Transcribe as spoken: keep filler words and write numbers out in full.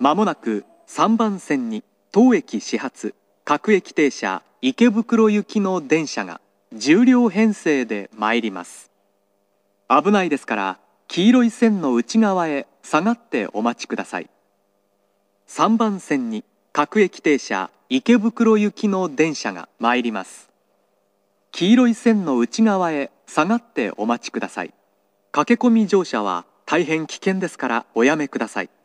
まもなくさんばん線に当駅始発各駅停車池袋行きの電車がじゅう両編成で参ります。危ないですから黄色い線の内側へ下がってお待ちください。さんばん線に各駅停車池袋行きの電車が参ります。黄色い線の内側へ下がってお待ちください。駆け込み乗車は大変危険ですからおやめください。